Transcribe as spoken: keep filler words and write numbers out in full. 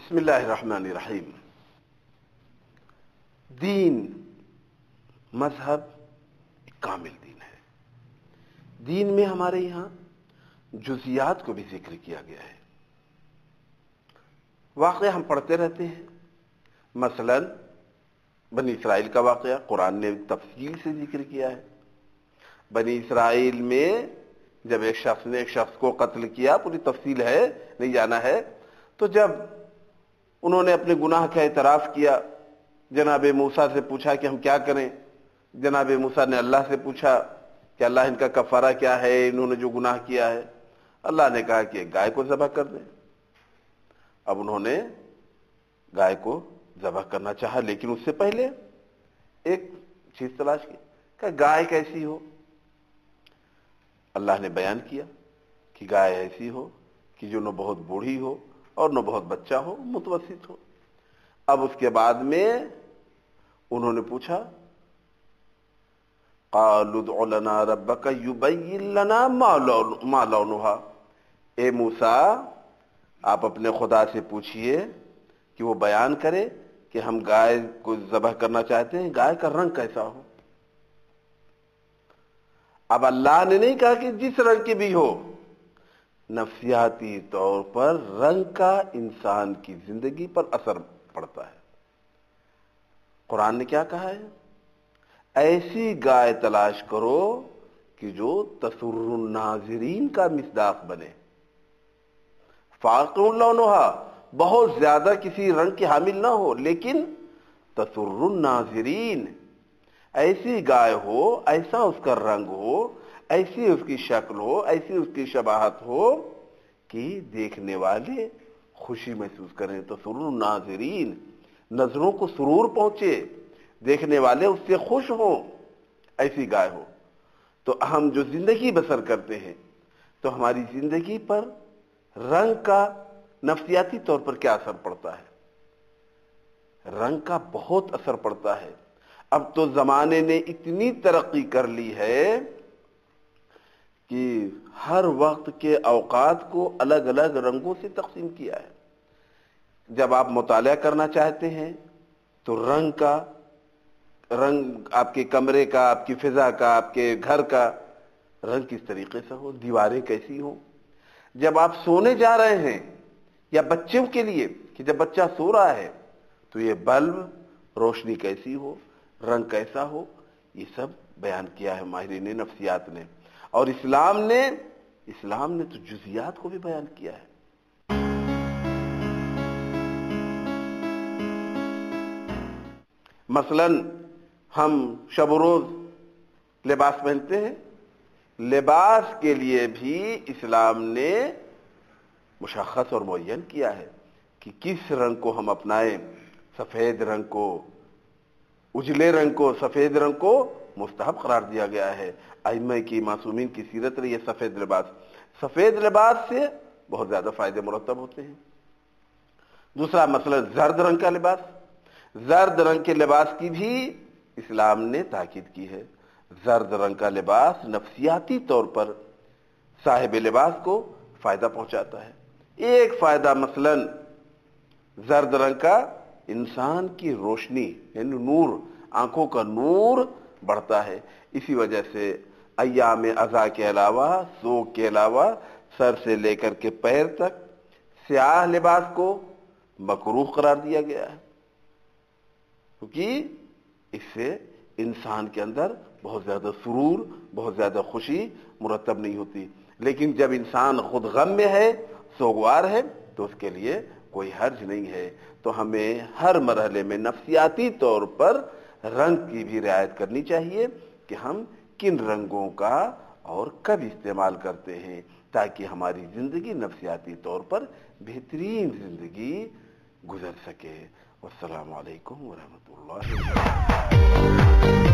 بسم اللہ الرحمن الرحیم۔ دین مذہب کامل دین ہے۔ دین میں ہمارے یہاں جزیات کو بھی ذکر کیا گیا ہے۔ واقعہ ہم پڑھتے رہتے ہیں، مثلا بنی اسرائیل کا واقعہ قرآن نے تفصیل سے ذکر کیا ہے۔ بنی اسرائیل میں جب ایک شخص نے ایک شخص کو قتل کیا، پوری تفصیل ہے، نہیں جانا ہے، تو جب انہوں نے اپنے گناہ کا اعتراف کیا، جناب موسیٰ سے پوچھا کہ ہم کیا کریں۔ جناب موسیٰ نے اللہ سے پوچھا کہ اللہ ان کا کفارہ کیا ہے، انہوں نے جو گناہ کیا ہے۔ اللہ نے کہا کہ ایک گائے کو ذبح کر دیں۔ اب انہوں نے گائے کو ذبح کرنا چاہا، لیکن اس سے پہلے ایک چیز تلاش کی کہ گائے کیسی ہو۔ اللہ نے بیان کیا کہ گائے ایسی ہو کہ جو نہ بہت بوڑھی ہو اور نہ بہت بچہ ہو، متوسط ہو۔ اب اس کے بعد میں انہوں نے پوچھا قالوا ادع لنا ربک یبین لنا ما لونھا، اے موسیٰ آپ اپنے خدا سے پوچھئے کہ وہ بیان کرے کہ ہم گائے کو ذبح کرنا چاہتے ہیں، گائے کا رنگ کیسا ہو۔ اب اللہ نے نہیں کہا کہ جس رنگ کی بھی ہو، نفسیاتی طور پر رنگ کا انسان کی زندگی پر اثر پڑتا ہے۔ قرآن نے کیا کہا ہے؟ ایسی گائے تلاش کرو کہ جو تسر الناظرین کا مصداق بنے، فاقع لونھا، بہت زیادہ کسی رنگ کی حامل نہ ہو لیکن تسر الناظرین، ایسی گائے ہو، ایسا اس کا رنگ ہو، ایسی اس کی شکل ہو، ایسی اس کی شباہت ہو کہ دیکھنے والے خوشی محسوس کریں۔ تسر الناظرین، نظروں کو سرور پہنچے، دیکھنے والے اس سے خوش ہوں، ایسی گائے ہو۔ تو ہم جو زندگی بسر کرتے ہیں تو ہماری زندگی پر رنگ کا نفسیاتی طور پر کیا اثر پڑتا ہے؟ رنگ کا بہت اثر پڑتا ہے۔ اب تو زمانے نے اتنی ترقی کر لی ہے کہ ہر وقت کے اوقات کو الگ الگ رنگوں سے تقسیم کیا ہے۔ جب آپ مطالعہ کرنا چاہتے ہیں تو رنگ کا رنگ آپ کے کمرے کا، آپ کی فضا کا، آپ کے گھر کا رنگ کس طریقے سے ہو، دیواریں کیسی ہوں۔ جب آپ سونے جا رہے ہیں یا بچوں کے لیے کہ جب بچہ سو رہا ہے تو یہ بلب روشنی کیسی ہو، رنگ کیسا ہو، یہ سب بیان کیا ہے ماہرین نفسیات نے۔ اور اسلام نے اسلام نے تو جزیات کو بھی بیان کیا ہے۔ مثلا ہم شب و روز لباس پہنتے ہیں، لباس کے لیے بھی اسلام نے مشخص اور معین کیا ہے کہ کس رنگ کو ہم اپنائیں۔ سفید رنگ کو، اجلے رنگ کو، سفید رنگ کو مستحب قرار دیا گیا ہے۔ ائمہ کی معصومین کی سیرت رہی ہے سفید لباس۔ سفید لباس سے بہت زیادہ فائدے مرتب ہوتے ہیں۔ دوسرا مثلا زرد رنگ کا لباس، زرد رنگ کے لباس کی بھی اسلام نے تاکید کی ہے۔ زرد رنگ کا لباس نفسیاتی طور پر صاحب لباس کو فائدہ پہنچاتا ہے۔ ایک فائدہ مثلا زرد رنگ کا انسان کی روشنی یعنی نور، آنکھوں کا نور بڑھتا ہے۔ اسی وجہ سے ایام اذا کے علاوہ، سوگ کے علاوہ سر سے لے کر کے پیر تک سیاہ لباس کو مکروہ قرار دیا گیا ہے، کیونکہ اس سے انسان کے اندر بہت زیادہ سرور، بہت زیادہ خوشی مرتب نہیں ہوتی۔ لیکن جب انسان خود غم میں ہے، سوگوار ہے، تو اس کے لیے کوئی حرج نہیں ہے۔ تو ہمیں ہر مرحلے میں نفسیاتی طور پر رنگ کی بھی رعایت کرنی چاہیے کہ ہم کن رنگوں کا اور کب استعمال کرتے ہیں تاکہ ہماری زندگی نفسیاتی طور پر بہترین زندگی گزر سکے۔ والسلام علیکم ورحمۃ اللہ وبرکاتہ۔